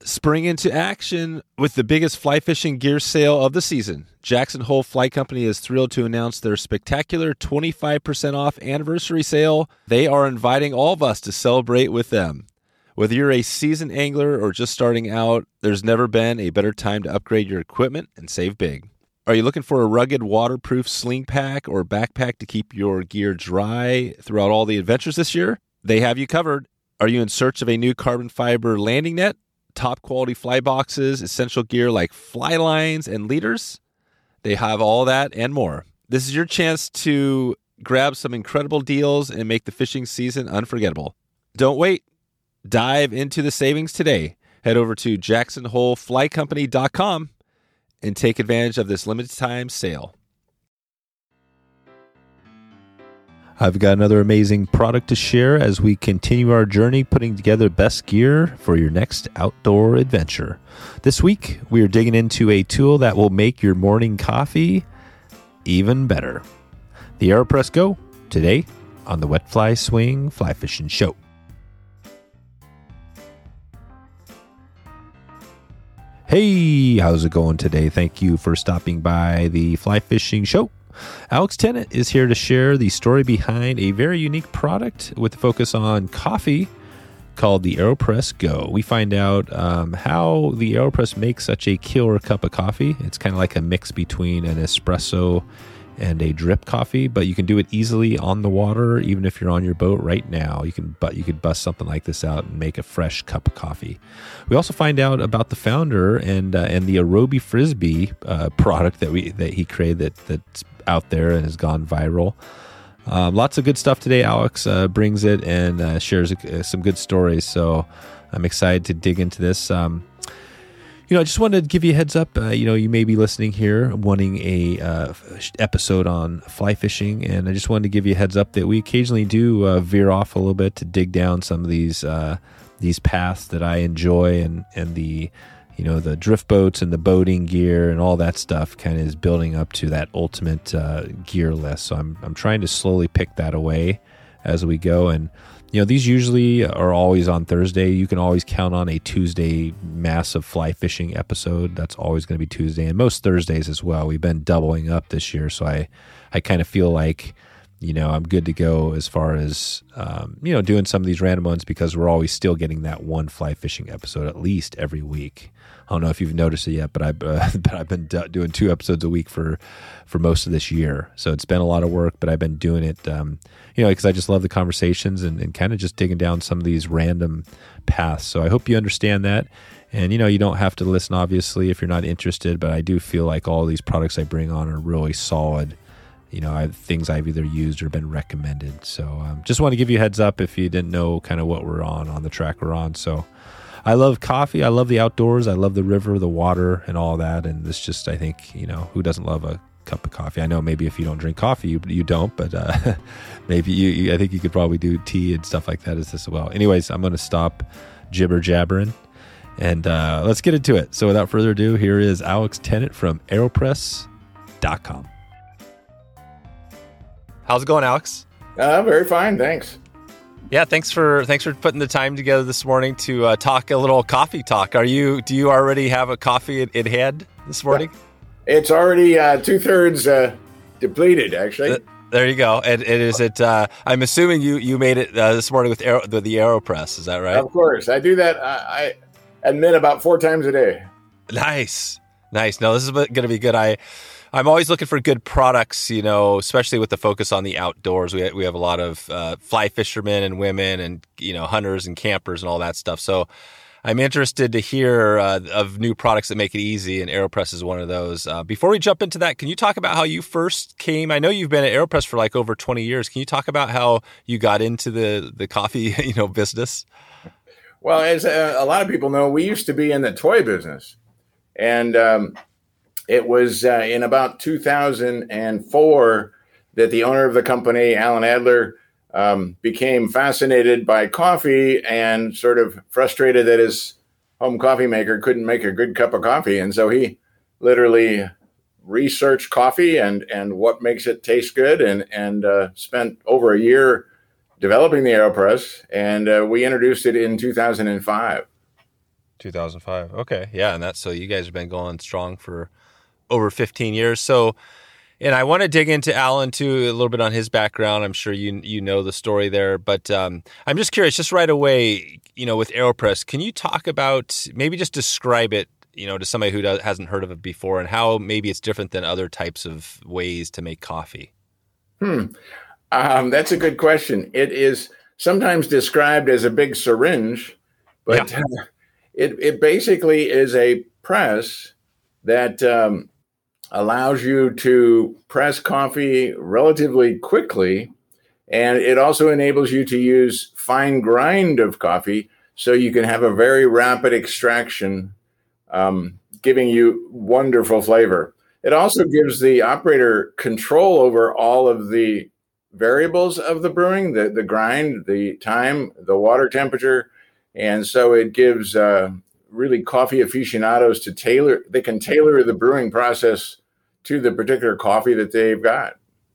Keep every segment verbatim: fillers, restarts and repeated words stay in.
Spring into action with the biggest fly fishing gear sale of the season. Jackson Hole Fly Company is thrilled to announce their spectacular twenty-five percent off anniversary sale. They are inviting all of us to celebrate with them. Whether you're a seasoned angler or just starting out, there's never been a better time to upgrade your equipment and save big. Are you looking for a rugged, waterproof sling pack or backpack to keep your gear dry throughout all the adventures this year? They have you covered. Are you in search of a new carbon fiber landing net, top quality fly boxes, essential gear like fly lines and leaders? They have all that and more. This is your chance to grab some incredible deals and make the fishing season unforgettable. Don't wait. Dive into the savings today. Head over to jackson hole fly company dot com and take advantage of this limited time sale. I've got another amazing product to share as we continue our journey putting together best gear for your next outdoor adventure. This week, we are digging into a tool that will make your morning coffee even better. The AeroPress Go, today on the Wet Fly Swing Fly Fishing Show. Hey, how's it going today? Thank you for stopping by the Fly Fishing Show. Alex Tennant is here to share the story behind a very unique product with a focus on coffee called the AeroPress Go. We find out um, how the AeroPress makes such a killer cup of coffee. It's kind of like a mix between an espresso and a drip coffee, but you can do it easily on the water. Even if you're on your boat right now, you can but you could bust something like this out and make a fresh cup of coffee. We also find out about the founder and uh, and the Arobi Frisbee uh, product that we that he created that that's out there and has gone viral. Um, lots of good stuff today. Alex uh, brings it and uh, shares uh, some good stories. So I'm excited to dig into this. Um, You know, I just wanted to give you a heads up. Uh, you know, you may be listening here wanting a uh, episode on fly fishing, and I just wanted to give you a heads up that we occasionally do uh, veer off a little bit to dig down some of these uh, these paths that I enjoy, and and the you know the drift boats and the boating gear and all that stuff kind of is building up to that ultimate uh, gear list. So I'm I'm trying to slowly pick that away as we go. And you know, these usually are always on Thursday. You can always count on a Tuesday massive fly fishing episode. That's always going to be Tuesday, and most Thursdays as well. We've been doubling up this year, so I, I kind of feel like, you know, I'm good to go as far as, um, you know, doing some of these random ones because we're always still getting that one fly fishing episode at least every week. I don't know if you've noticed it yet, but I've, uh, but I've been do- doing two episodes a week for, for most of this year. So it's been a lot of work, but I've been doing it, um, you know, because I just love the conversations and, and kind of just digging down some of these random paths. So I hope you understand that. And, you know, you don't have to listen, obviously, if you're not interested, but I do feel like all these products I bring on are really solid. You know, I have things I've either used or been recommended. So um, just want to give you a heads up if you didn't know kind of what we're on, on the track we're on. So I love coffee. I love the outdoors. I love the river, the water, and all that. And this just, I think, you know, who doesn't love a cup of coffee? I know maybe if you don't drink coffee, you, you don't, but uh, maybe you, you, I think you could probably do tea and stuff like that as this as well. Anyways, I'm going to stop jibber jabbering and uh, let's get into it. So without further ado, here is Alex Tennant from aeropress dot com. How's it going, Alex? Uh, very fine, thanks. Yeah, thanks for thanks for putting the time together this morning to uh, talk a little coffee talk. Are you? Do you already have a coffee in, in hand this morning? It's already uh, two thirds uh, depleted, actually. Uh, there you go. And, and is it? Uh, I'm assuming you, you made it uh, this morning with Aero, the, the AeroPress. Is that right? Of course, I do that. I, I admit about four times a day. Nice, nice. No, this is going to be good. I. I'm always looking for good products, you know, especially with the focus on the outdoors. We we have a lot of uh, fly fishermen and women and, you know, hunters and campers and all that stuff. So I'm interested to hear uh, of new products that make it easy, and AeroPress is one of those. Uh, before we jump into that, can you talk about how you first came? I know you've been at AeroPress for like over twenty years. Can you talk about how you got into the, the coffee, you know, business? Well, as uh, a lot of people know, we used to be in the toy business. And um It was uh, in about two thousand four that the owner of the company, Alan Adler, um, became fascinated by coffee and sort of frustrated that his home coffee maker couldn't make a good cup of coffee. And so he literally researched coffee and, and what makes it taste good, and, and uh, spent over a year developing the AeroPress, and uh, we introduced it in two thousand five. two thousand five. Okay. Yeah. And that's, so you guys have been going strong for over fifteen years. So, and I want to dig into Alan too, a little bit on his background. I'm sure you you know the story there, but um, I'm just curious, just right away, you know, with AeroPress, can you talk about, maybe just describe it, you know, to somebody who does, hasn't heard of it before, and how maybe it's different than other types of ways to make coffee? Hmm. Um, that's a good question. It is sometimes described as a big syringe, but yeah. uh, it, it basically is a press that um, allows you to press coffee relatively quickly. And it also enables you to use fine grind of coffee so you can have a very rapid extraction, um, giving you wonderful flavor. It also gives the operator control over all of the variables of the brewing, the, the grind, the time, the water temperature. And so it gives uh, really coffee aficionados to tailor, they can tailor the brewing process to the particular coffee that they've got.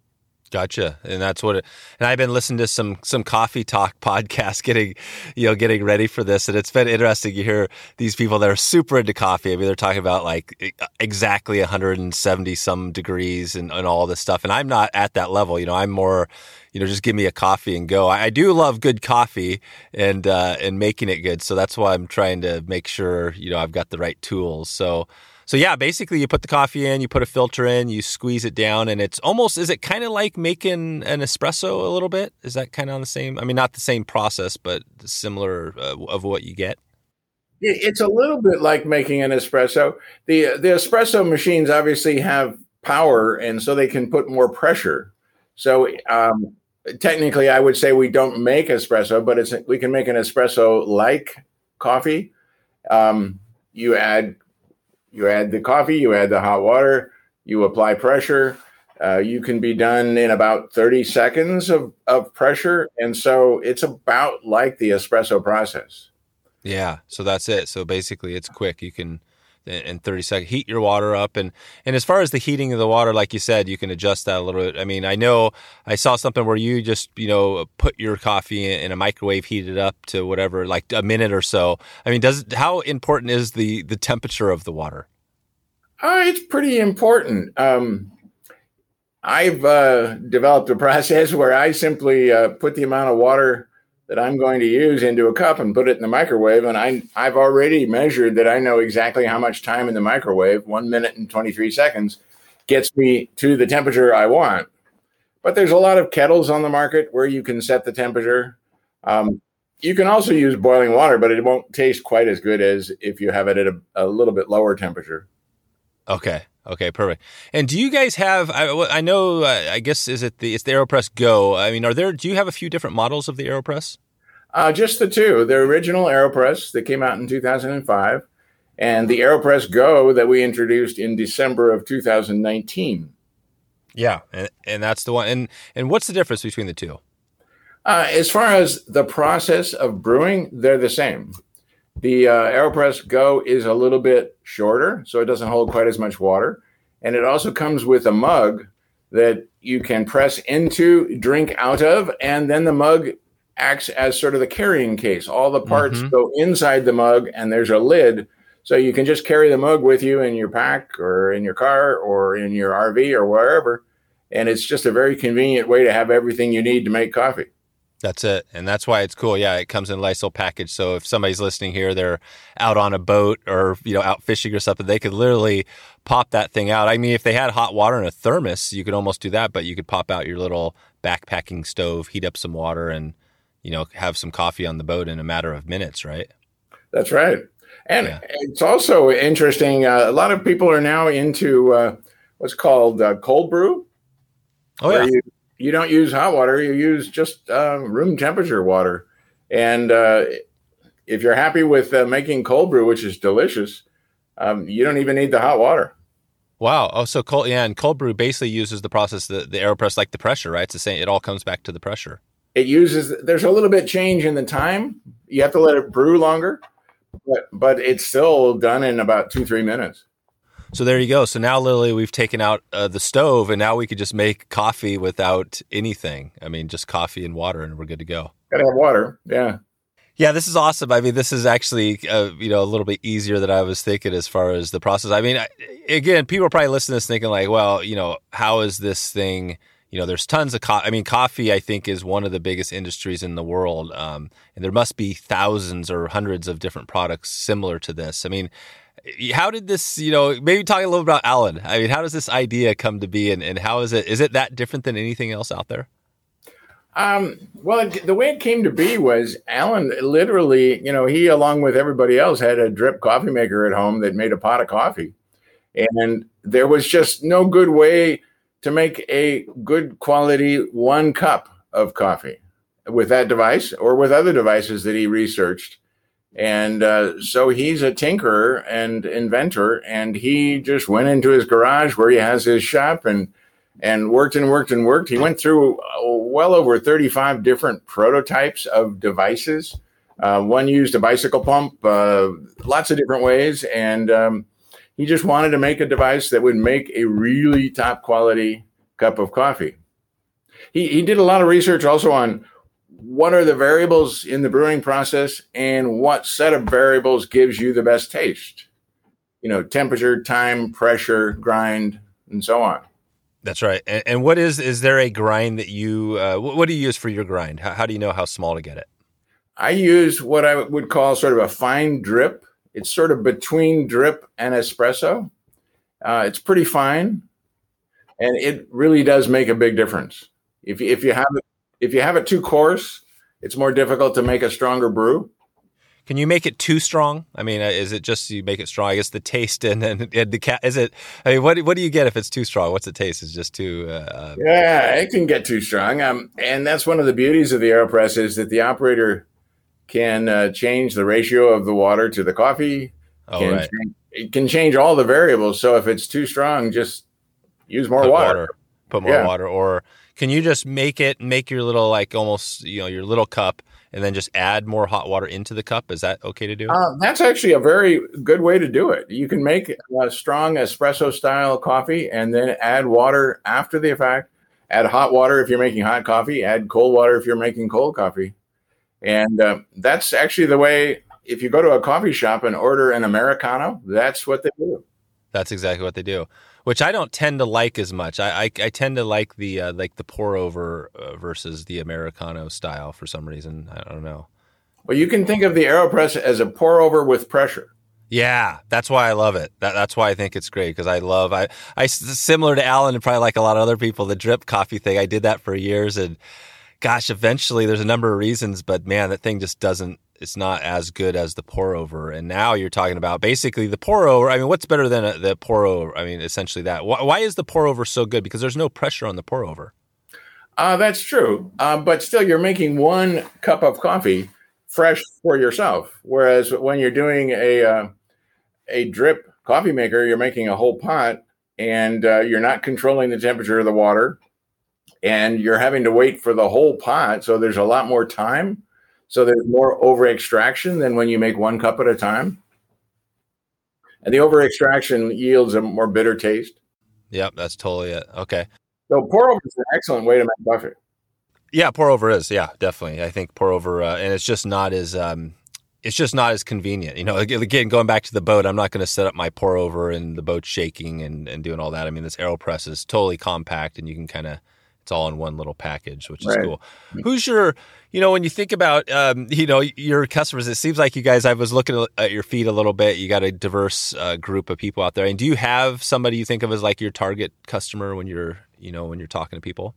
Gotcha. And that's what it, and I've been listening to some, some coffee talk podcasts, getting, you know, getting ready for this. And it's been interesting. You hear these people that are super into coffee. I mean, they're talking about like exactly one hundred seventy some degrees and, and all this stuff. And I'm not at that level. You know, I'm more, you know, just give me a coffee and go. I, I do love good coffee and, uh, and making it good. So that's why I'm trying to make sure, you know, I've got the right tools. So, So yeah, basically you put the coffee in, you put a filter in, you squeeze it down, and it's almost, is it kind of like making an espresso a little bit? Is that kind of on the same, I mean, not the same process, but similar uh, of what you get? It's a little bit like making an espresso. The, the espresso machines obviously have power, and so they can put more pressure. So um, technically I would say we don't make espresso, but it's we can make an espresso-like coffee. Um, you add You add the coffee, you add the hot water, you apply pressure. Uh, you can be done in about thirty seconds of, of pressure. And so it's about like the espresso process. Yeah. So that's it. So basically it's quick. You can, in thirty seconds, heat your water up. And, and as far as the heating of the water, like you said, you can adjust that a little bit. I mean, I know I saw something where you just, you know, put your coffee in, in a microwave, heat it up to whatever, like a minute or so. I mean, does how important is the, the temperature of the water? Uh, it's pretty important. Um, I've uh, developed a process where I simply uh, put the amount of water that I'm going to use into a cup and put it in the microwave. And I, I've already measured that I know exactly how much time in the microwave, one minute and twenty-three seconds, gets me to the temperature I want. But there's a lot of kettles on the market where you can set the temperature. Um, you can also use boiling water, but it won't taste quite as good as if you have it at a, a little bit lower temperature. Okay. Okay. Perfect. And do you guys have? I, I know. Uh, I guess is it the it's the AeroPress Go. I mean, are there? Do you have a few different models of the AeroPress? Uh, just the two. The original AeroPress that came out in two thousand five, and the AeroPress Go that we introduced in December of two thousand nineteen. Yeah, and and that's the one. And and what's the difference between the two? Uh, as far as the process of brewing, they're the same. The uh, AeroPress Go is a little bit shorter, so it doesn't hold quite as much water. And it also comes with a mug that you can press into, drink out of, and then the mug acts as sort of the carrying case. All the parts mm-hmm. go inside the mug, and there's a lid. So you can just carry the mug with you in your pack or in your car or in your R V or wherever. And it's just a very convenient way to have everything you need to make coffee. That's it. And that's why it's cool. Yeah, it comes in a nice little package. So if somebody's listening here, they're out on a boat or, you know, out fishing or something, they could literally pop that thing out. I mean, if they had hot water in a thermos, you could almost do that, but you could pop out your little backpacking stove, heat up some water and, you know, have some coffee on the boat in a matter of minutes, right? That's right. And yeah. It's also interesting. Uh, a lot of people are now into uh, what's called uh, cold brew. Oh, yeah. You, You don't use hot water. You use just uh, room temperature water. And uh, if you're happy with uh, making cold brew, which is delicious, um, you don't even need the hot water. Wow. Oh, so cold, yeah. And cold brew basically uses the process, the, the AeroPress, like the pressure, right? It's the same. It all comes back to the pressure. It uses, there's a little bit change in the time. You have to let it brew longer, but, but it's still done in about two, three minutes. So there you go. So now literally we've taken out uh, the stove and now we could just make coffee without anything. I mean, just coffee and water and we're good to go. Gotta have water. Yeah. Yeah, this is awesome. I mean, this is actually, uh, you know, a little bit easier than I was thinking as far as the process. I mean, I, again, people are probably listening to this thinking like, well, you know, how is this thing, you know, there's tons of coffee. I mean, coffee, I think, is one of the biggest industries in the world. Um, and there must be thousands or hundreds of different products similar to this. I mean, how did this, you know, maybe talk a little about Alan. I mean, how does this idea come to be and, and how is it, is it that different than anything else out there? Um, well, it, the way it came to be was Alan literally, you know, he, along with everybody else, had a drip coffee maker at home that made a pot of coffee. And there was just no good way to make a good quality one cup of coffee with that device or with other devices that he researched. And uh, so he's a tinkerer and inventor, and he just went into his garage where he has his shop and and worked and worked and worked. He went through well over thirty-five different prototypes of devices. Uh, one used a bicycle pump, uh, lots of different ways. And um, he just wanted to make a device that would make a really top quality cup of coffee. He, he did a lot of research also on what are the variables in the brewing process and what set of variables gives you the best taste. You know, temperature, time, pressure, grind, and so on. That's right. And, and what is, is there a grind that you, uh, what, what do you use for your grind? How, how do you know how small to get it? I use what I would call sort of a fine drip. It's sort of between drip and espresso. Uh, it's pretty fine, and it really does make a big difference. If, if you have it, if you have it too coarse, it's more difficult to make a stronger brew. Can you make it too strong? I mean, is it just you make it strong? I guess the taste and and, and the cat is it? I mean, what what do you get if it's too strong? What's the taste? Is just too? Uh, yeah, it can get too strong. Um, and that's one of the beauties of the AeroPress is that the operator can uh, change the ratio of the water to the coffee. Oh, can right. change, it can change all the variables. So if it's too strong, just use more Put water. water. Put more Yeah. water, or can you just make it make your little like almost you know your little cup? And then just add more hot water into the cup. Is that okay to do? Uh, that's actually a very good way to do it. You can make a strong espresso style coffee and then add water after the effect. Add hot water if you're making hot coffee. Add cold water if you're making cold coffee. And uh, that's actually the way, if you go to a coffee shop and order an Americano, that's what they do. That's exactly what they do, which I don't tend to like as much. I I, I tend to like the uh, like the pour over uh, versus the Americano style for some reason. I don't know. Well, you can think of the AeroPress as a pour over with pressure. Yeah, that's why I love it. That, that's why I think it's great because I love I I similar to Alan and probably like a lot of other people, the drip coffee thing. I did that for years, and gosh, eventually there's a number of reasons, but man, that thing just doesn't. It's not as good as the pour over. And now you're talking about basically the pour over. I mean, what's better than a, the pour over? I mean, essentially that. Why, why is the pour over so good? Because there's no pressure on the pour over. Uh, that's true. Uh, but still, you're making one cup of coffee fresh for yourself. Whereas when you're doing a uh, a drip coffee maker, you're making a whole pot and uh, you're not controlling the temperature of the water and you're having to wait for the whole pot. So there's a lot more time. So there's more over extraction than when you make one cup at a time. And the over extraction yields a more bitter taste. Yep, that's totally it. Okay. So pour over is an excellent way to make coffee. Yeah, pour over is. Yeah, definitely. I think pour over, uh, and it's just not as um, it's just not as convenient. You know, again, going back to the boat, I'm not going to set up my pour over and the boat shaking and, and doing all that. I mean, this AeroPress is totally compact, and you can kind of it's all in one little package, which is Right. cool. Who's your, you know, when you think about, um, you know, your customers, it seems like you guys, I was looking at your feed a little bit. You got a diverse uh, group of people out there. And do you have somebody you think of as like your target customer when you're, you know, when you're talking to people?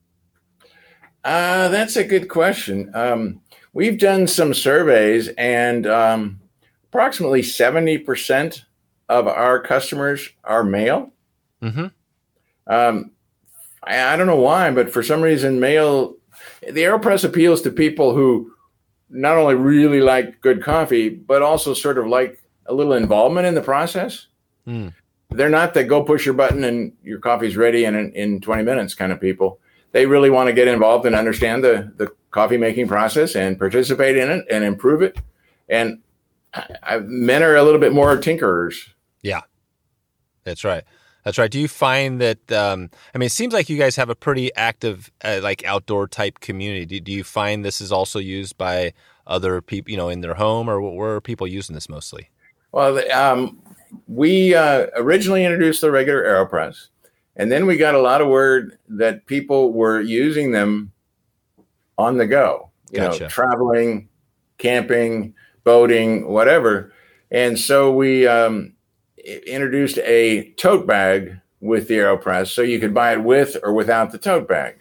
Uh, that's a good question. Um, we've done some surveys, and um, approximately seventy percent of our customers are male. Mm-hmm. Um, I, I don't know why, but for some reason, male, the AeroPress appeals to people who not only really like good coffee, but also sort of like a little involvement in the process. Mm. They're not the go push your button and your coffee's ready in, in twenty minutes kind of people. They really want to get involved and understand the, the coffee making process and participate in it and improve it. And I, I, men are a little bit more tinkerers. Yeah, that's right. That's right. Do you find that, um, I mean, it seems like you guys have a pretty active, uh, like outdoor type community. Do, do you find this is also used by other people, you know, in their home, or where are people using this mostly? Well, um, we uh, originally introduced the regular AeroPress, and then we got a lot of word that people were using them on the go, you Gotcha. know, traveling, camping, boating, whatever. And so we um, introduced a tote bag with the AeroPress, so you could buy it with or without the tote bag.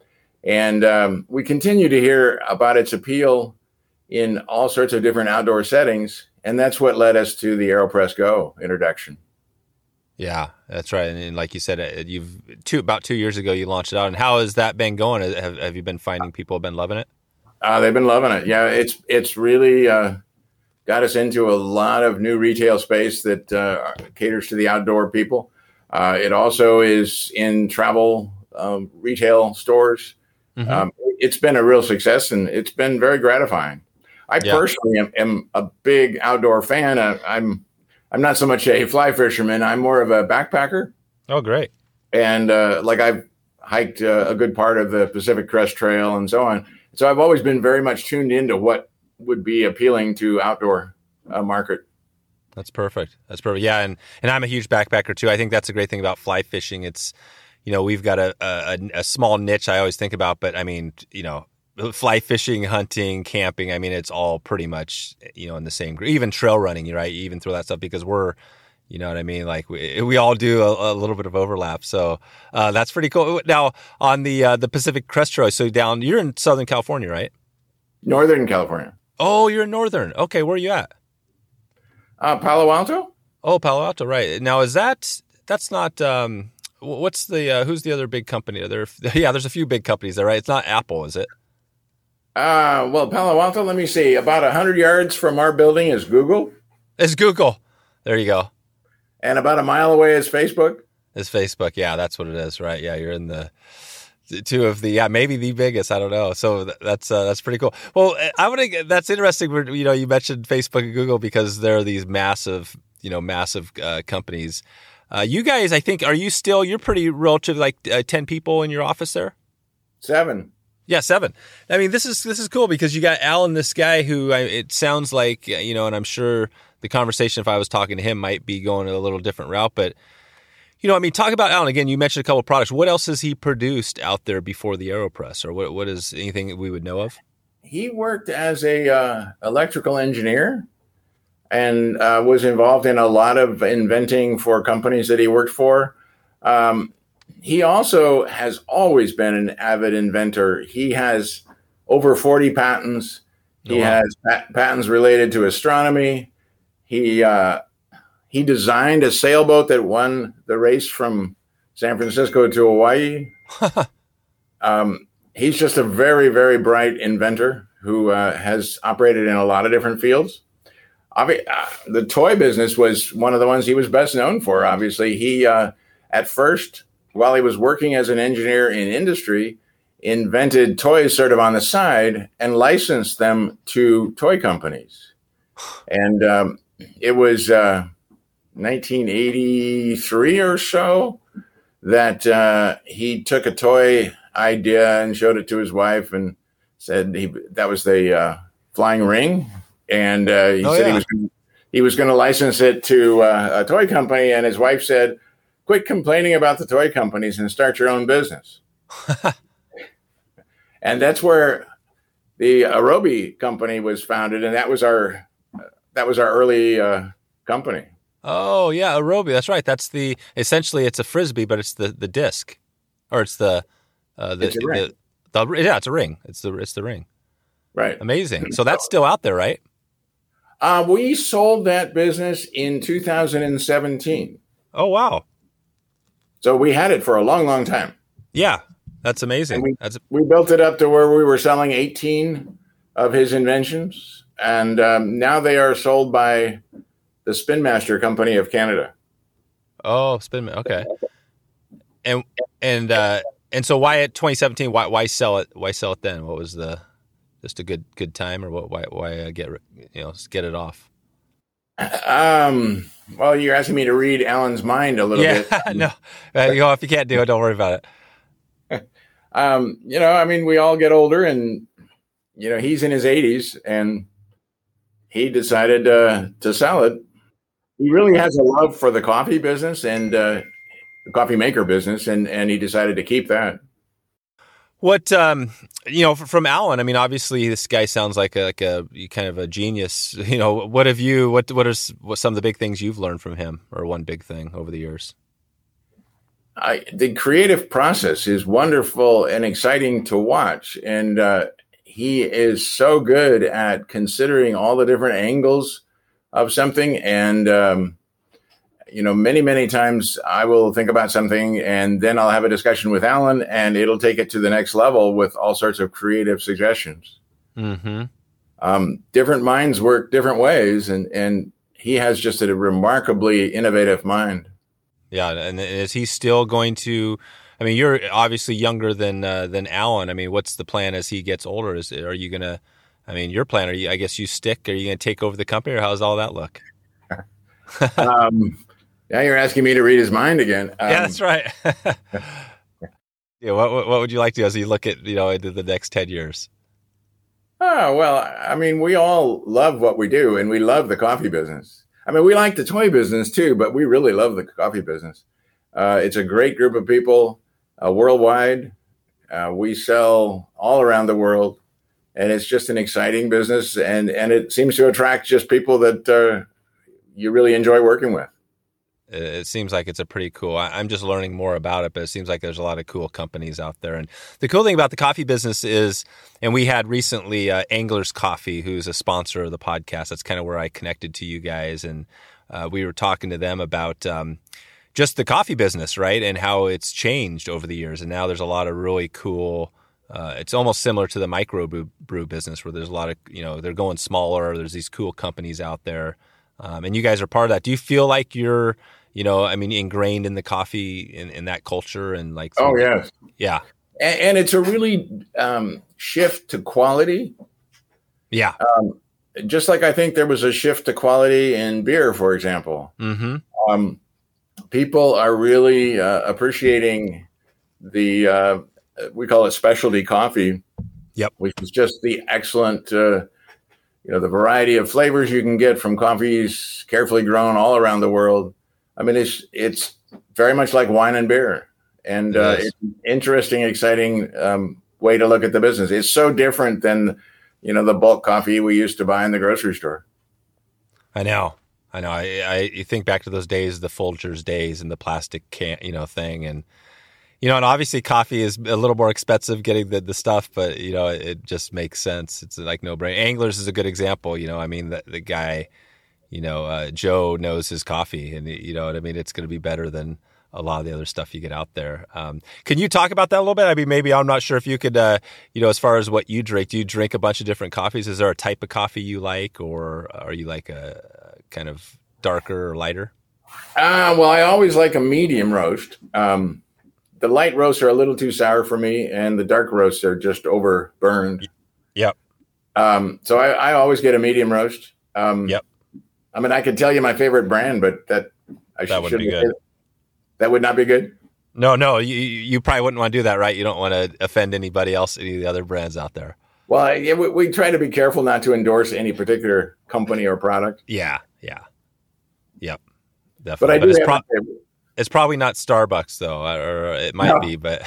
And um, we continue to hear about its appeal in all sorts of different outdoor settings. And that's what led us to the AeroPress Go introduction. Yeah, that's right. And, and like you said, you've two about two years ago you launched it out. And how has that been going? Have, have you been finding people have been loving it? Uh, they've been loving it. Yeah, it's it's really uh, got us into a lot of new retail space that uh, caters to the outdoor people. Uh, it also is in travel um, retail stores. Mm-hmm. Um, it's been a real success, and it's been very gratifying. I yeah. personally am, am a big outdoor fan. I, I'm I'm not so much a fly fisherman. I'm more of a backpacker. Oh, great! And uh, like I've hiked uh, a good part of the Pacific Crest Trail and so on. So I've always been very much tuned into what would be appealing to outdoor uh, market. That's perfect. That's perfect. Yeah, and and I'm a huge backpacker too. I think that's a great thing about fly fishing. It's, you know, we've got a a, a small niche I always think about, but I mean, you know, fly fishing, hunting, camping, I mean, it's all pretty much, you know, in the same group. Even trail running, right? You even throw that stuff because we're, you know what I mean? Like we, we all do a, a little bit of overlap. So uh, that's pretty cool. Now on the uh, the Pacific Crest Trail, so down, you're in Southern California, right? Northern California. Oh, you're in Northern. Okay, where are you at? Uh, Palo Alto. Oh, Palo Alto, right. Now is that, that's not, um, what's the, uh, who's the other big company? Are there, yeah, there's a few big companies there, right? It's not Apple, is it? Uh, well, Palo Alto, let me see. About one hundred yards from our building is Google. It's Google. There you go. And about a mile away is Facebook. It's Facebook. Yeah, that's what it is, right? Yeah, you're in the two of the, yeah, maybe the biggest. I don't know. So that's uh, that's pretty cool. Well, I would. That's interesting. You know, you mentioned Facebook and Google because they're these massive, you know, massive uh, companies. Uh, you guys, I think, are you still? You're pretty relative, like uh, ten people in your office there. Seven. Yeah, seven. I mean, this is this is cool because you got Alan, this guy who I, it sounds like, you know, and I'm sure the conversation, if I was talking to him, might be going a little different route. But, you know, I mean, talk about Alan again. You mentioned a couple of products. What else has he produced out there before the AeroPress, or what? What is anything that we would know of? He worked as a uh, electrical engineer and uh, was involved in a lot of inventing for companies that he worked for. Um, He also has always been an avid inventor. He has over forty patents. He oh, wow. has pat- patents related to astronomy. He uh, he designed a sailboat that won the race from San Francisco to Hawaii. um, he's just a very, very bright inventor who uh, has operated in a lot of different fields. Obvi- uh, the toy business was one of the ones he was best known for, obviously. He, uh, at first, while he was working as an engineer in industry, invented toys sort of on the side and licensed them to toy companies. And um, it was uh, nineteen eighty-three or so that uh, he took a toy idea and showed it to his wife and said he, that was the uh, flying ring. And uh, he oh, said yeah. he was gonna, he was going to license it to uh, a toy company. And his wife said, "Quit complaining about the toy companies and start your own business." And that's where the Arobi company was founded, and that was our that was our early uh, company. Oh yeah, Arobi. That's right. That's the essentially it's a frisbee, but it's the, the disc, or it's the uh, the, it's a ring. the, the yeah, it's a ring. It's the it's the ring. Right. Amazing. So that's still out there, right? Uh, we sold that business in two thousand seventeen. Oh wow. So we had it for a long, long time. Yeah, that's amazing. We, that's we built it up to where we were selling eighteen of his inventions, and um, now they are sold by the Spin Master Company of Canada. Oh, Spin okay. And and uh, and so why at twenty seventeen? Why why sell it? Why sell it then? What was the just a good good time, or what? Why why uh, get you know get it off? Um. Well, you're asking me to read Alan's mind a little yeah, bit. Yeah, no. Uh, you know, if you can't do it, don't worry about it. um. You know, I mean, we all get older, and you know, he's in his eighties and he decided uh, to sell it. He really has a love for the coffee business and uh, the coffee maker business, and, and he decided to keep that. What, um, you know, from Alan, I mean, obviously this guy sounds like a, like a kind of a genius. You know, what have you, what, what are what some of the big things you've learned from him, or one big thing over the years? I, the creative process is wonderful and exciting to watch. And uh, he is so good at considering all the different angles of something. And, um, you know, many, many times I will think about something and then I'll have a discussion with Alan and it'll take it to the next level with all sorts of creative suggestions. Mm-hmm. Um, different minds work different ways. And, and he has just a remarkably innovative mind. Yeah. And is he still going to, I mean, you're obviously younger than, uh, than Alan. I mean, what's the plan as he gets older? Is are you going to, I mean, your plan, are you, I guess you stick, are you going to take over the company, or how's all that look? um, Now you're asking me to read his mind again. Um, yeah, that's right. yeah, what, what what would you like to do as you look at, you know, into the next ten years? Oh, well, I mean, we all love what we do, and we love the coffee business. I mean, we like the toy business too, but we really love the coffee business. Uh, it's a great group of people uh, worldwide. Uh, we sell all around the world, and it's just an exciting business, and, and it seems to attract just people that uh, you really enjoy working with. It seems like it's a pretty cool, I'm just learning more about it, but it seems like there's a lot of cool companies out there. And the cool thing about the coffee business is, and we had recently uh, Angler's Coffee, who's a sponsor of the podcast. That's kind of where I connected to you guys. And uh, we were talking to them about um, just the coffee business, right? And how it's changed over the years. And now there's a lot of really cool, uh, it's almost similar to the micro brew, brew business, where there's a lot of, you know, they're going smaller. There's these cool companies out there. Um, and you guys are part of that. Do you feel like you're, you know, I mean, ingrained in the coffee, in, in that culture, and like, oh yes, yeah, and, and it's a really um, shift to quality. Yeah, um, just like I think there was a shift to quality in beer, for example. Mm-hmm. Um, people are really uh, appreciating the uh, we call it specialty coffee. Yep, which is just the excellent, uh, you know, the variety of flavors you can get from coffees carefully grown all around the world. I mean, it's it's very much like wine and beer, and uh, it's an interesting, exciting um, way to look at the business. It's so different than, you know, the bulk coffee we used to buy in the grocery store. I know, I know. I, I you think back to those days, the Folgers days, and the plastic can, you know, thing, and you know, and obviously coffee is a little more expensive getting the, the stuff, but you know, it, it just makes sense. It's like no brainer. Anglers is a good example. You know, I mean, the, the guy. You know, uh, Joe knows his coffee, and you know what I mean? It's going to be better than a lot of the other stuff you get out there. Um, can you talk about that a little bit? I mean, maybe I'm not sure if you could, uh, you know, as far as what you drink, do you drink a bunch of different coffees? Is there a type of coffee you like, or are you like a kind of darker or lighter? Uh, well, I always like a medium roast. Um, the light roasts are a little too sour for me, and the dark roasts are just over burned. Yep. Um, so I, I always get a medium roast. Um, yep. I mean, I could tell you my favorite brand, but that I that would be good. Say, that would not be good. No, no, you you probably wouldn't want to do that, right? You don't want to offend anybody else, any of the other brands out there. Well, yeah, we, we try to be careful not to endorse any particular company or product. Yeah, yeah, yep, definitely. But I do but it's, have pro- it's probably not Starbucks though, or it might no. be, but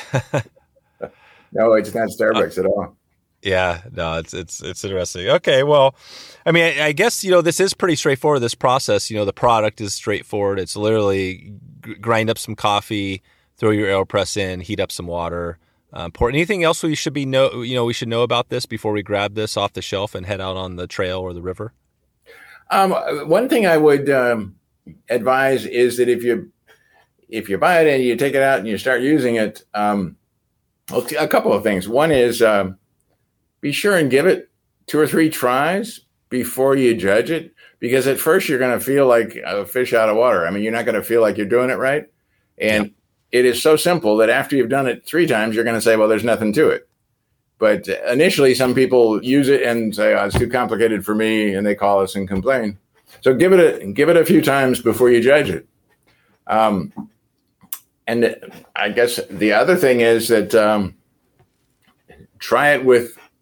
no, it's not Starbucks uh, at all. Yeah, no, it's it's it's interesting. Okay, well, I mean, I, I guess, you know, this is pretty straightforward, this process. You know, the product is straightforward. It's literally g- grind up some coffee, throw your AeroPress in, heat up some water, um, pour. Anything else we should be know, you know, we should know about this before we grab this off the shelf and head out on the trail or the river? Um, one thing I would um, advise is that if you if you buy it and you take it out and you start using it, um, well, a couple of things. One is um, be sure and give it two or three tries before you judge it, because at first you're going to feel like a fish out of water. I mean, you're not going to feel like you're doing it right. And yep. It is so simple that after you've done it three times, you're going to say, well, there's nothing to it. But initially, some people use it and say, oh, it's too complicated for me, and they call us and complain. So give it a give it a few times before you judge it. Um, and I guess the other thing is that um, try it with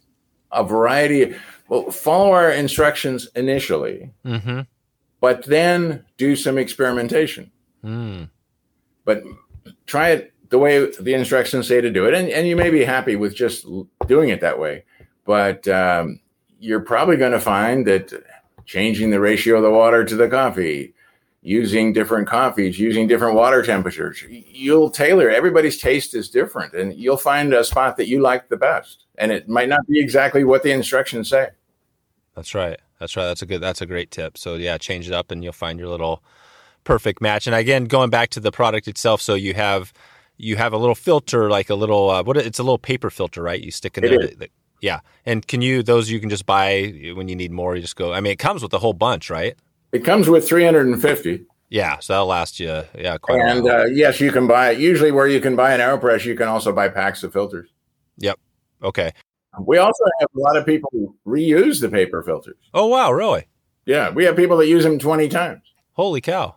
a variety. Well, follow our instructions initially, Mm-hmm. but then do some experimentation. Mm. But try it the way the instructions say to do it. And, and you may be happy with just doing it that way. But um, you're probably going to find that changing the ratio of the water to the coffee, using different coffees, using different water temperatures, you'll tailor. Everybody's taste is different, and you'll find a spot that you like the best. And it might not be exactly what the instructions say. That's right. That's right. That's a good, that's a great tip. So yeah, change it up and you'll find your little perfect match. And again, going back to the product itself. So you have, you have a little filter, like a little, uh, what, it's a little paper filter, right? You stick in there. That, that, yeah. And can you, those you can just buy when you need more, you just go, I mean, it comes with a whole bunch, right? It comes with three hundred fifty. Yeah. So that'll last you, yeah, quite and, a while. And uh, yes, you can buy it. Usually where you can buy an AeroPress, you can also buy packs of filters. Yep. Okay. We also have a lot of people who reuse the paper filters. Oh, wow. Really? Yeah. We have people that use them twenty times. Holy cow.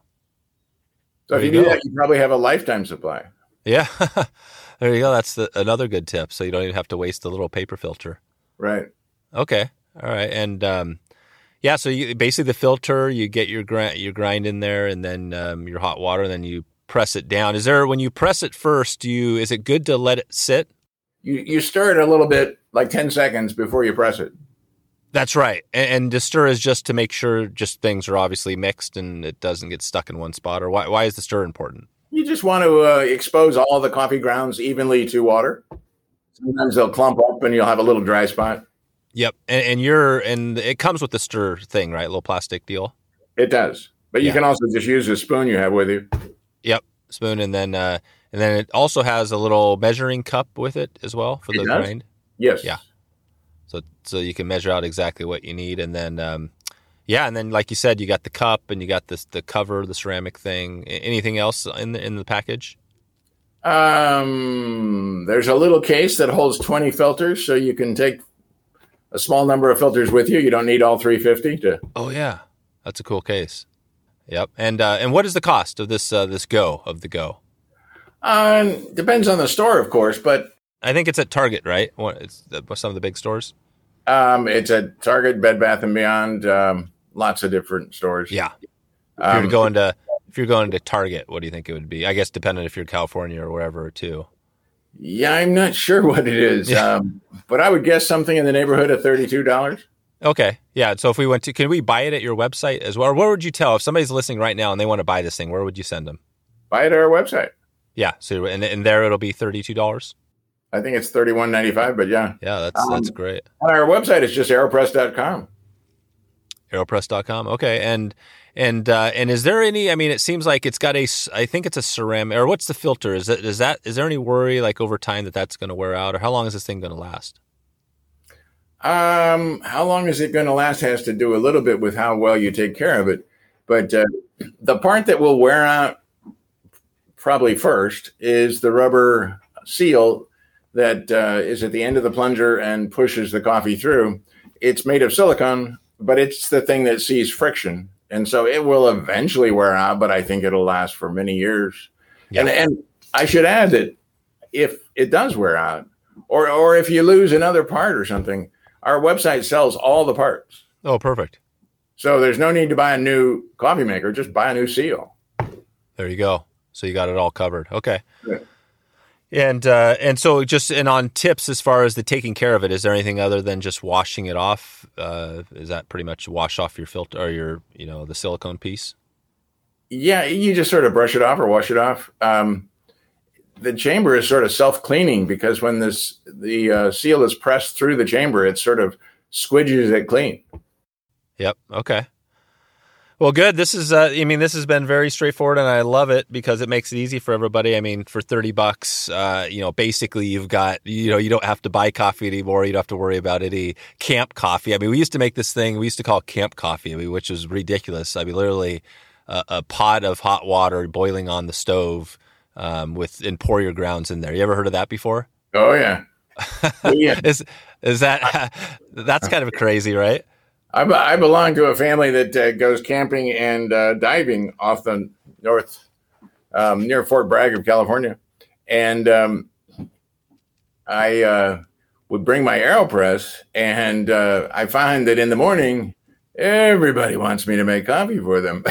So There if you, you do go. that, you probably have a lifetime supply. Yeah. There you go. That's the, another good tip. So you don't even have to waste the little paper filter. Right. Okay. All right. And, um, yeah, so you basically the filter, you get your grind, your grind in there, and then um, your hot water, and then you press it down. Is there, when you press it first, do you, is it good to let it sit? You you stir it a little bit, like ten seconds before you press it. That's right. And, and the stir is just to make sure just things are obviously mixed and it doesn't get stuck in one spot. Or why why is the stir important? You just want to uh, expose all the coffee grounds evenly to water. Sometimes they'll clump up and you'll have a little dry spot. Yep. And, and you're, and it comes with the stir thing, right? Little plastic deal. It does. But you Yeah. can also just use a spoon you have with you. Yep. Spoon. And then, uh, and then it also has a little measuring cup with it as well for It the does? grind. Yes. Yeah. So, so you can measure out exactly what you need. And then, um, yeah. And then, like you said, you got the cup and you got this, the cover, the ceramic thing. A- Anything else in the, in the package? Um, there's a little case that holds twenty filters, so you can take a small number of filters with you. You don't need all three hundred fifty to. Oh yeah. That's a cool case. Yep. And, uh, and what is the cost of this, uh, this Go of the Go? Uh, depends on the store, of course, but I think it's at Target, right? What, it's the, some of the big stores. um, it's at Target, Bed Bath and Beyond, um, lots of different stores. Yeah. If Um, you're going to, if you're going to Target, what do you think it would be? I guess depending if you're in California or wherever too. Yeah, I'm not sure what it is, Yeah. um, but I would guess something in the neighborhood of thirty-two dollars. Okay. Yeah. So if we went to, can we buy it at your website as well? Or what would you tell if somebody's listening right now and they want to buy this thing? Where would you send them? Buy it at our website. Yeah. So and, and there it'll be thirty-two dollars. I think it's thirty-one ninety-five, but yeah. Yeah. That's, Um, that's great. On our website, it's just aeropress dot com. aeropress dot com. Okay. And, and, uh, and is there any, I mean, it seems like it's got a, s- I think it's a ceramic, or what's the filter? Is it, is that, is there any worry like over time that that's going to wear out, or how long is this thing going to last? Um, how long is it going to last has to do a little bit with how well you take care of it. But uh, the part that will wear out probably first is the rubber seal that uh, is at the end of the plunger and pushes the coffee through. It's made of silicone, but it's the thing that sees friction. And so it will eventually wear out, but I think it'll last for many years. Yeah. And, and I should add that if it does wear out, or or if you lose another part or something, our website sells all the parts. Oh, perfect. So there's no need to buy a new coffee maker. Just buy a new seal. There you go. So you got it all covered. Okay. Yeah. And uh, and so just and on tips as far as the taking care of it, is there anything other than just washing it off? Uh, is that pretty much wash off your filter or your, you know, the silicone piece? Yeah, you just sort of brush it off or wash it off. Um, the chamber is sort of self-cleaning because when this the uh, seal is pressed through the chamber, it sort of squidges it clean. Yep. Okay. Well, good. This is, uh, I mean, this has been very straightforward and I love it because it makes it easy for everybody. I mean, for thirty bucks, uh, you know, basically you've got, you know, you don't have to buy coffee anymore. You don't have to worry about any camp coffee. I mean, we used to make this thing, we used to call it camp coffee, I mean, which was ridiculous. I mean, literally a, a pot of hot water boiling on the stove, um, with, and pour your grounds in there. You ever heard of that before? Oh, yeah. Yeah. is, is that, that's kind of crazy, right? I, be- I belong to a family that uh, goes camping and uh, diving off the north, um, near Fort Bragg of California. And um, I uh, would bring my AeroPress, and uh, I find that in the morning, everybody wants me to make coffee for them.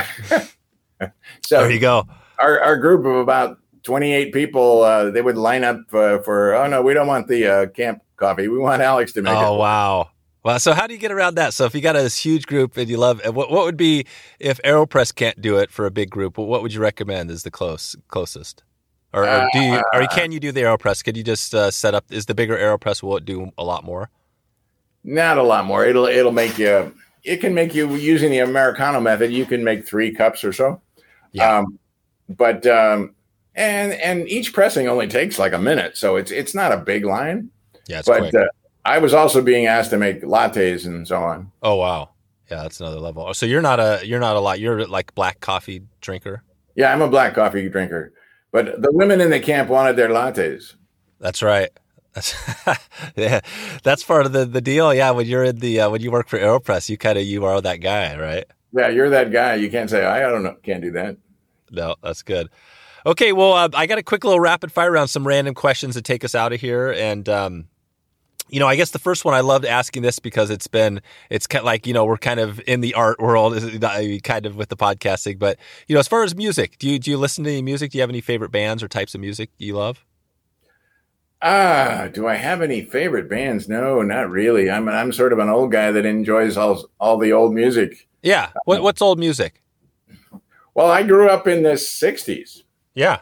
So there you go. Our, our group of about twenty-eight people, uh, they would line up uh, for, oh, no, we don't want the uh, camp coffee. We want Alex to make it. Oh, wow. Well, so how do you get around that? So if you got this huge group and you love, what what would be, if AeroPress can't do it for a big group, what would you recommend is the close closest? Or, or do you, or can you do the AeroPress? Could you just uh, set up, is the bigger AeroPress, will it do a lot more? Not a lot more. It'll it'll make you, it can make you, using the Americano method, you can make three cups or so. Yeah. Um, but, um, and and each pressing only takes like a minute. So it's it's not a big line. Yeah, it's but, quick. Uh, I was also being asked to make lattes and so on. Oh, wow. Yeah, that's another level. So you're not a, you're not a lot, you're like black coffee drinker? Yeah, I'm a black coffee drinker. But the women in the camp wanted their lattes. That's right. That's, yeah, that's part of the, the deal. Yeah, when you're in the uh, when you work for AeroPress, you kind of you are that guy, right? Yeah, you're that guy. You can't say I don't know, can't do that. No, that's good. Okay, well, uh, I got a quick little rapid fire round, some random questions to take us out of here, and um, you know, I guess the first one I loved asking this because it's been it's kind of like, you know, we're kind of in the art world, kind of with the podcasting, but you know, as far as music, do you do you listen to any music? Do you have any favorite bands or types of music you love? Ah, do I have any favorite bands? No, not really. I'm I'm sort of an old guy that enjoys all all the old music. Yeah. What, what's old music? Well, I grew up in the sixties. Yeah.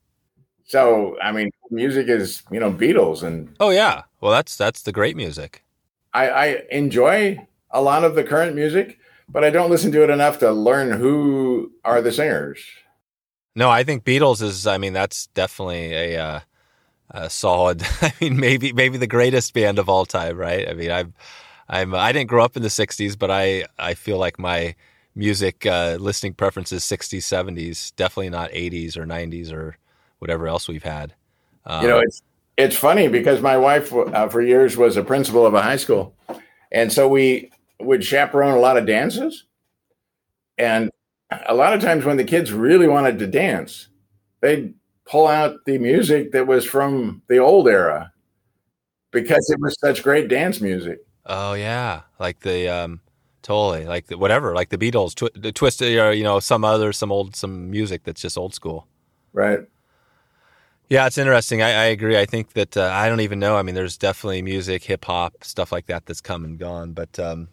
So, I mean, music is, you know, Beatles and. Oh yeah. Well, that's that's the great music. I, I enjoy a lot of the current music, but I don't listen to it enough to learn who are the singers. No, I think Beatles is. I mean, that's definitely a. Uh, Uh, solid. I mean, maybe maybe the greatest band of all time, right? I mean, I'm I'm I didn't grow up in the sixties, but I I feel like my music uh, listening preferences sixties, seventies, definitely not eighties or nineties or whatever else we've had. Um, you know, it's it's funny because my wife uh, for years was a principal of a high school, and so we would chaperone a lot of dances, and a lot of times when the kids really wanted to dance, they'd pull out the music that was from the old era because it was such great dance music. Oh yeah, like the um, totally like the, whatever, like the Beatles, twi- the Twisted, or you know, some other, some old, some music that's just old school. Right. Yeah, it's interesting. I, I agree. I think that uh, I don't even know. I mean, there's definitely music, hip hop, stuff like that that's come and gone, but. Um,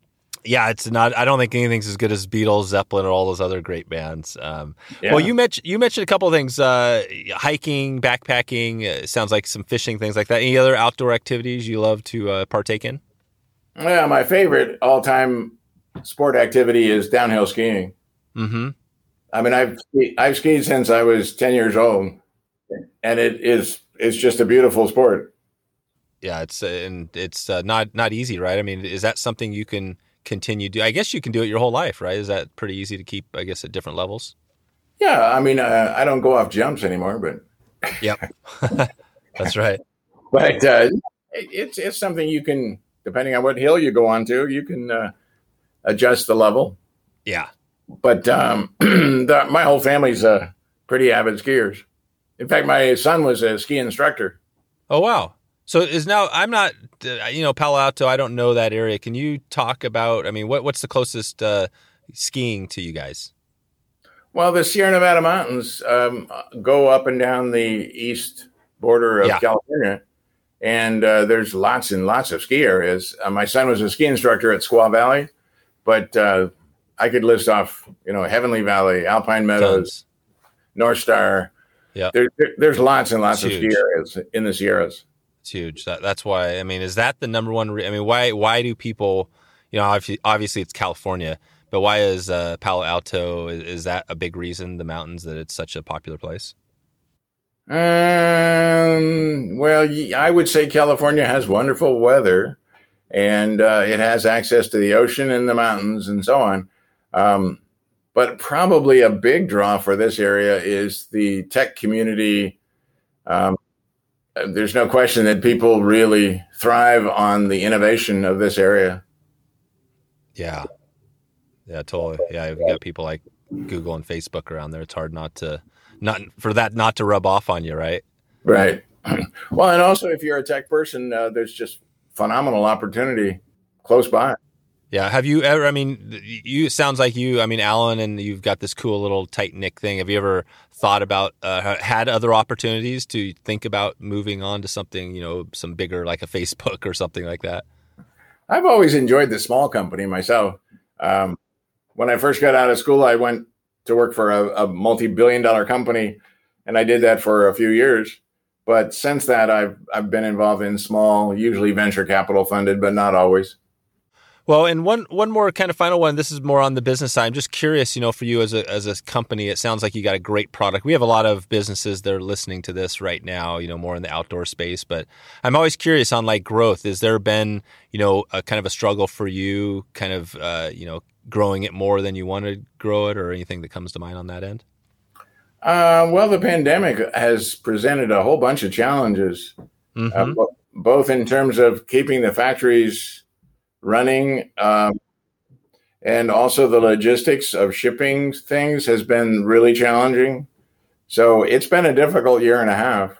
Yeah, it's not. I don't think anything's as good as Beatles, Zeppelin, or all those other great bands. Um, yeah. Well, you mentioned you mentioned a couple of things: uh, hiking, backpacking. Uh, sounds like some fishing, things like that. Any other outdoor activities you love to uh, partake in? Yeah, my favorite all-time sport activity is downhill skiing. Mm-hmm. I mean, I've I've skied since I was ten years old, and it is it's just a beautiful sport. Yeah, it's uh, and it's uh, not not easy, right? I mean, is that something you can continue do? I guess you can do it your whole life, right? Is that pretty easy to keep, I guess, at different levels? Yeah, I mean, uh, I don't go off jumps anymore, but yep, that's right. But uh, it's it's something you can, depending on what hill you go onto, you can uh, adjust the level. Yeah, but um, the, my whole family's uh, pretty avid skiers. In fact, my son was a ski instructor. Oh wow! So is now I'm not, uh, you know, Palo Alto. I don't know that area. Can you talk about? I mean, what what's the closest uh, skiing to you guys? Well, the Sierra Nevada mountains um, go up and down the east border of Yeah. California, and uh, there's lots and lots of ski areas. Uh, my son was a ski instructor at Squaw Valley, but uh, I could list off, you know, Heavenly Valley, Alpine Meadows, Tons. North Star. Yeah, there, there, there's lots and lots It's of huge. ski areas in the Sierras. It's huge. That, that's why. I mean, is that the number one? Re- I mean, why why do people? You know, obviously, obviously it's California, but why is uh, Palo Alto? Is, is that a big reason? The mountains, that it's such a popular place? Um, well, y- I would say California has wonderful weather, and uh, it has access to the ocean and the mountains and so on. Um, but probably a big draw for this area is the tech community. Um, there's no question that people really thrive on the innovation of this area. Yeah, yeah, totally. Yeah, we got people like Google and Facebook around there. It's hard not to not for that not to rub off on you, right? Right. Well, and also if you're a tech person, uh, there's just phenomenal opportunity close by. Yeah. Have you ever, I mean, you, it sounds like you, I mean, Alan, and you've got this cool little tight knit thing. Have you ever thought about, uh, had other opportunities to think about moving on to something, you know, some bigger, like a Facebook or something like that? I've always enjoyed the small company myself. Um, when I first got out of school, I went to work for a, a multi-billion dollar company, and I did that for a few years. But since that, I've I've been involved in small, usually venture capital funded, but not always. Well, and one one more kind of final one. This is more on the business side. I'm just curious, you know, for you as a as a company, it sounds like you got a great product. We have a lot of businesses that are listening to this right now, you know, more in the outdoor space. But I'm always curious on like growth. Has there been, you know, a kind of a struggle for you, kind of, uh, you know, growing it more than you want to grow it, or anything that comes to mind on that end? Uh, well, the pandemic has presented a whole bunch of challenges, Mm-hmm. uh, bo- both in terms of keeping the factories running, um, and also the logistics of shipping things has been really challenging. So it's been a difficult year and a half.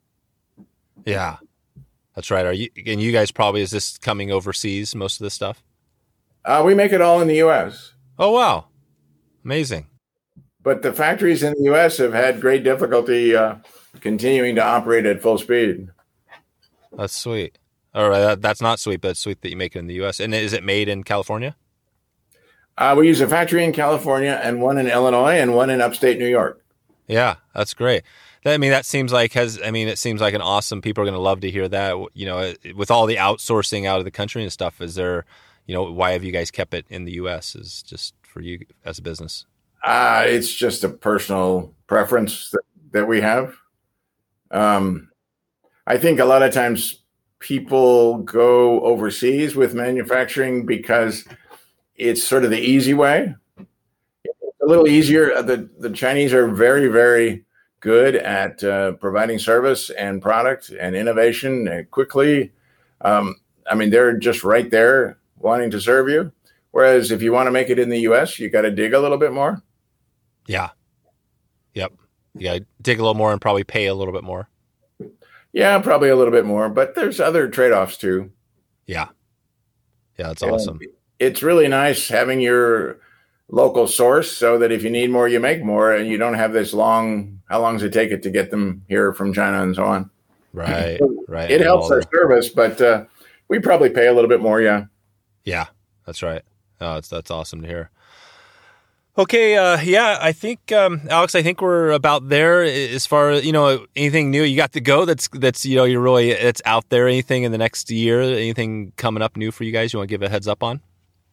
Yeah, that's right. Are you, and you guys probably, is this coming overseas, most of this stuff? Uh, we make it all in the U S, Oh, wow. Amazing. but the factories in the U S have had great difficulty uh, continuing to operate at full speed. That's sweet. Or uh, that's not sweet, but it's sweet that you make it in the U S. And is it made in California? Uh, we use a factory in California and one in Illinois and one in upstate New York. Yeah, that's great. That, I mean, that seems like has. I mean, it seems like an awesome. People are going to love to hear that. You know, with all the outsourcing out of the country and stuff, is there, you know, why have you guys kept it in the U S? Is just for you as a business? Uh, it's just a personal preference that, that we have. Um, I think a lot of times people go overseas with manufacturing because it's sort of the easy way. It's a little easier. The, the Chinese are very, very good at uh, providing service and product and innovation and quickly. Um, I mean, they're just right there wanting to serve you. Whereas if you want to make it in the U S, you got to dig a little bit more. Yeah. Yep. You got to dig a little more and probably pay a little bit more. Yeah, probably a little bit more, but there's other trade-offs too. Yeah. Yeah, that's awesome. And it's really nice having your local source so that if you need more, you make more, and you don't have this long, how long does it take it to get them here from China and so on? Right, So right. it And helps all our the- service, but uh, we probably pay a little bit more, yeah. Yeah, that's right. Oh, that's, that's awesome to hear. Okay, uh, yeah, I think, um, Alex, I think we're about there as far as, you know, anything new you got to go that's, that's, you know, you're really, it's out there, anything in the next year, anything coming up new for you guys you want to give a heads up on?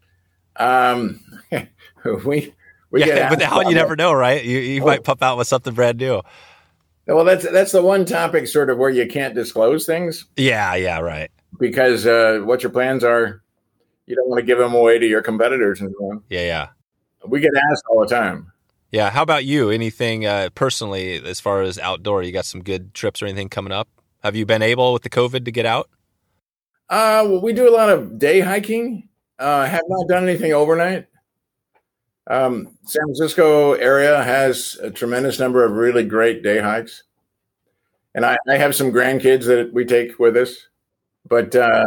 Um, we we get Yeah, asked but that one you about never know, right? You, you Oh. might pop out with something brand new. that. Well, that's that's the one topic sort of where you can't disclose things Yeah, yeah, right. because uh, what your plans are, you don't want to give them away to your competitors and so on. Yeah, yeah. We get asked all the time. Yeah, how about you? Anything uh, personally as far as outdoor? You got some good trips or anything coming up? Have you been able with the COVID to get out? Uh, well, we do a lot of day hiking. Uh, have not done anything overnight. Um, San Francisco area has a tremendous number of really great day hikes, and I, I have some grandkids that we take with us. But uh,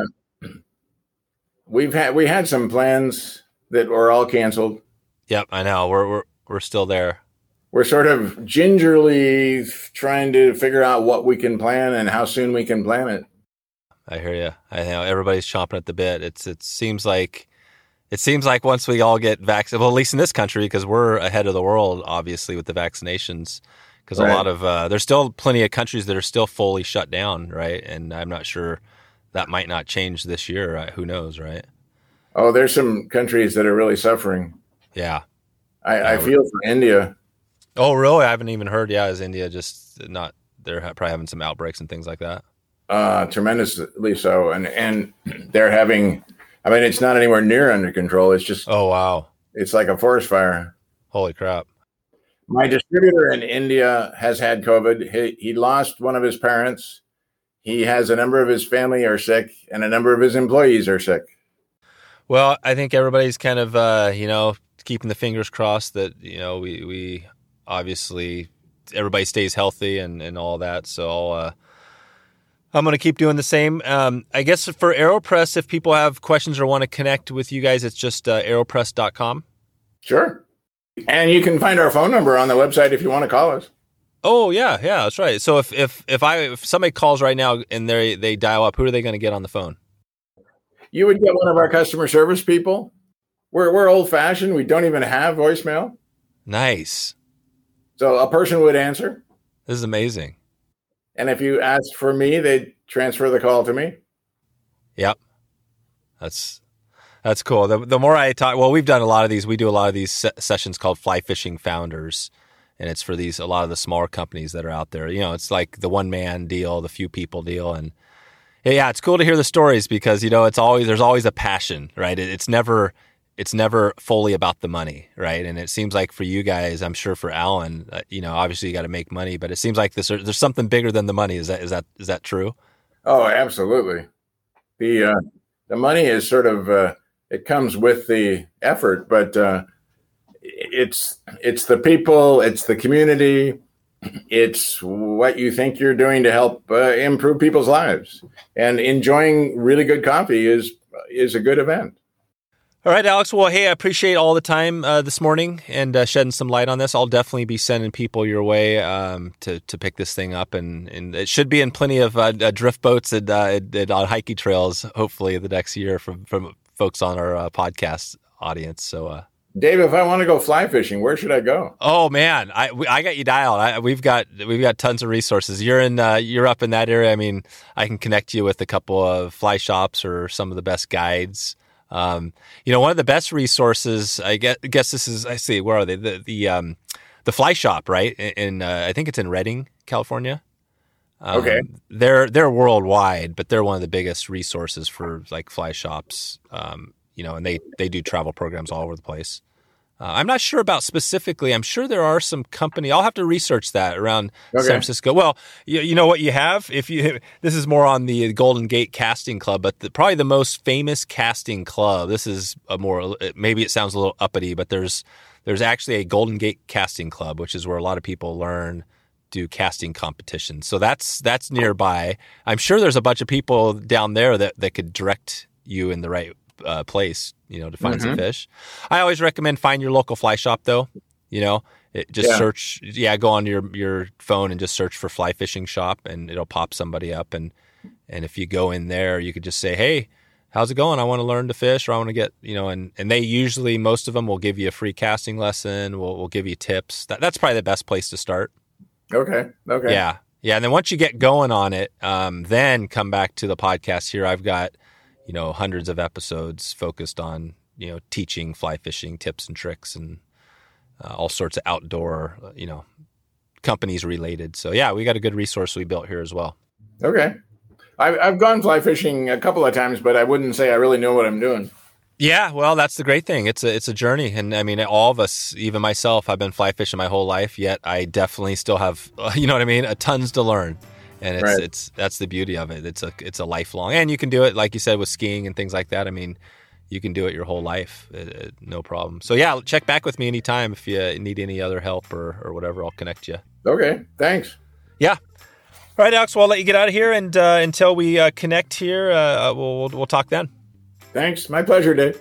we've had we had some plans that were all canceled. Yep, I know. We're we're we're still there. We're sort of gingerly trying to figure out what we can plan and how soon we can plan it. I hear you. I know everybody's chomping at the bit. It's it seems like it seems like once we all get vaccinated, well, at least in this country, because we're ahead of the world, obviously, with the vaccinations. Because Right. a lot of uh, there's still plenty of countries that are still fully shut down, right? And I'm not sure that might not change this year. Right? Who knows, right? Oh, there's some countries that are really suffering. Yeah. I, Yeah, I we- feel for India. Oh, really? I haven't even heard. Yeah, is India just not? They're ha- probably having some outbreaks and things like that. Uh, tremendously so, and and they're having. I mean, it's not anywhere near under control. It's just Oh, wow! it's like a forest fire. Holy crap! My distributor in India has had COVID. He he lost one of his parents. He has a number of his family are sick, and a number of his employees are sick. Well, I think everybody's kind of, uh, you know, keeping the fingers crossed that, you know, we, we obviously, everybody stays healthy and, and all that. So I'll, uh, I'm going to keep doing the same. Um, I guess for AeroPress, if people have questions or want to connect with you guys, it's just uh, aeropress dot com. Sure. And you can find our phone number on the website if you want to call us. Oh, yeah, yeah, that's right. So if if if I if somebody calls right now and they they dial up, who are they going to get on the phone? You would get one of our customer service people. We're we're old fashioned. We don't even have voicemail. Nice. So a person would answer. This is amazing. And if you asked for me, they'd transfer the call to me. Yep. That's that's cool. The, the more I talk, well, we've done a lot of these. We do a lot of these se- sessions called Fly Fishing Founders, and it's for these a lot of the smaller companies that are out there. You know, it's like the one man deal, the few people deal, and yeah, it's cool to hear the stories because you know it's always there's always a passion, right? It, it's never it's never fully about the money, right? And it seems like for you guys, I'm sure for Alan, uh, you know, obviously you got to make money, but it seems like this, there's something bigger than the money. Is that is that is that true? Oh, absolutely. The uh, the money is sort of uh, it comes with the effort, but uh, it's it's the people, it's the community, it's what you think you're doing to help uh, improve people's lives, and enjoying really good coffee is is a good event. All right, Alex. Well, hey, I appreciate all the time uh, this morning and uh, shedding some light on this. I'll definitely be sending people your way um, to to pick this thing up, and, and it should be in plenty of uh, uh, drift boats and, uh, and on hiking trails, hopefully the next year from from folks on our uh, podcast audience. So, uh, Dave, if I want to go fly fishing, where should I go? Oh man, I we, I got you dialed. I, we've got we've got tons of resources. You're in uh, you're up in that area. I mean, I can connect you with a couple of fly shops or some of the best guides. Um, you know, one of the best resources, I guess, guess this is, I see, where are they? The, the, um, the Fly Shop, right? In, in uh, I think it's in Redding, California. Um, okay. They're, they're worldwide, but they're one of the biggest resources for like fly shops. Um, you know, and they, they do travel programs all over the place. Uh, I'm not sure about specifically. I'm sure there are some company. I'll have to research that around okay. San Francisco. Well, you, you know what you have? If you this is more on the Golden Gate Casting Club, but the, probably the most famous casting club. This is a more maybe it sounds a little uppity, but there's there's actually a Golden Gate Casting Club, which is where a lot of people learn do casting competitions. So that's that's nearby. I'm sure there's a bunch of people down there that that could direct you in the right Uh, place, you know, to find mm-hmm. some fish. I always recommend find your local fly shop, though. You know, it, just yeah. search. Yeah, go on your your phone and just search for fly fishing shop, and it'll pop somebody up. And and if you go in there, you could just say, "Hey, how's it going? I want to learn to fish, or I want to get, you know." And and they usually most of them will give you a free casting lesson. Will will give you tips. That, that's probably the best place to start. Okay. Okay. Yeah. Yeah. And then once you get going on it, um, then come back to the podcast here. I've got, you know, hundreds of episodes focused on, you know, teaching fly fishing tips and tricks and uh, all sorts of outdoor, you know, companies related. So yeah, we got a good resource we built here as well. Okay. I've, I've gone fly fishing a couple of times, but I wouldn't say I really know what I'm doing. Yeah, well, that's the great thing. It's a it's a journey, and I mean, all of us, even myself, I've been fly fishing my whole life. Yet I definitely still have, you know what I mean, a tons to learn, and it's right. it's that's the beauty of it. It's a it's a lifelong, and you can do it like you said with skiing and things like that. I mean, you can do it your whole life, it, it, no problem. So yeah, check back with me anytime if you need any other help or or whatever. I'll connect you. Okay, thanks. Yeah. All right, Alex. Well, I'll let you get out of here, and uh, until we uh, connect here, uh, we'll, we'll we'll talk then. Thanks. My pleasure, Dave.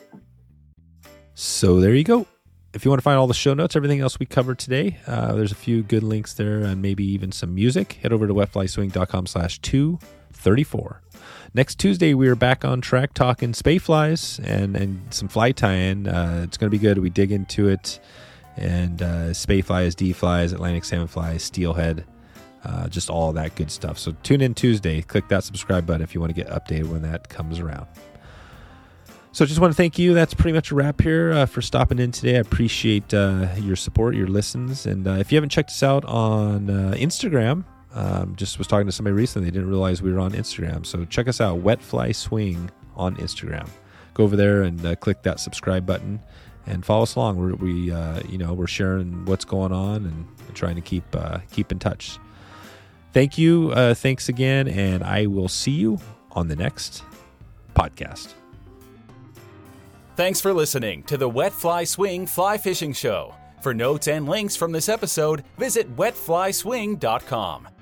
So there you go. If you want to find all the show notes, everything else we covered today, uh, there's a few good links there and maybe even some music. Head over to wetflyswing.com slash 234. Next Tuesday, we are back on track talking spay flies and, and some fly tie-in. Uh, it's going to be good. We dig into it. And uh, spay flies, D flies, Atlantic salmon flies, steelhead, uh, just all that good stuff. So tune in Tuesday. Click that subscribe button if you want to get updated when that comes around. So just want to thank you. That's pretty much a wrap here uh, for stopping in today. I appreciate uh, your support, your listens. And uh, if you haven't checked us out on uh, Instagram, um, just was talking to somebody recently. They didn't realize we were on Instagram. So check us out, Wet Fly Swing on Instagram. Go over there and uh, click that subscribe button and follow us along. We're, we, uh, you know, we're sharing what's going on and trying to keep uh, keep in touch. Thank you. Uh, thanks again. And I will see you on the next podcast. Thanks for listening to the Wet Fly Swing Fly Fishing Show. For notes and links from this episode, visit wet fly swing dot com.